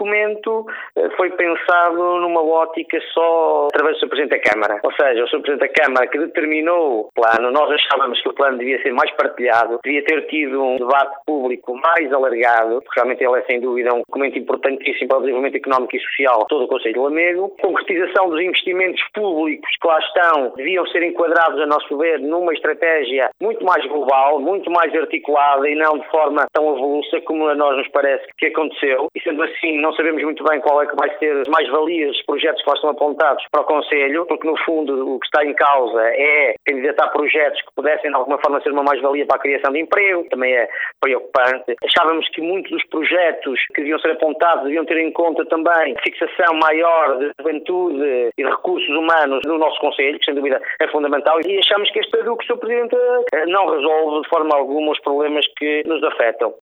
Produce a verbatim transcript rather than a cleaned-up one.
documento foi pensado numa ótica só através do senhor Presidente da Câmara. Ou seja, o senhor Presidente da Câmara que determinou o plano, nós achávamos que o plano devia ser mais partilhado, devia ter tido um debate público mais alargado, porque realmente ele é sem dúvida um documento importantíssimo para o desenvolvimento económico e social de todo o Concelho de Lamego. A concretização dos investimentos públicos que lá estão deviam ser enquadrados, a nosso ver, numa estratégia muito mais global, muito mais articulada e não de forma tão avulsa como a nós nos parece que aconteceu. E sendo assim, não sabemos muito bem qual é que vai ser as mais-valias dos projetos que lá estão apontados para o Concelho, porque no fundo o que está em causa é candidatar projetos que pudessem de alguma forma ser uma mais-valia para a criação de emprego, também é preocupante. Achávamos que muitos dos projetos que deviam ser apontados deviam ter em conta também a fixação maior de juventude e de recursos humanos no nosso Concelho, que sem dúvida é fundamental, e achamos que este é o que o senhor Presidente não resolve de forma alguma os problemas que nos afetam.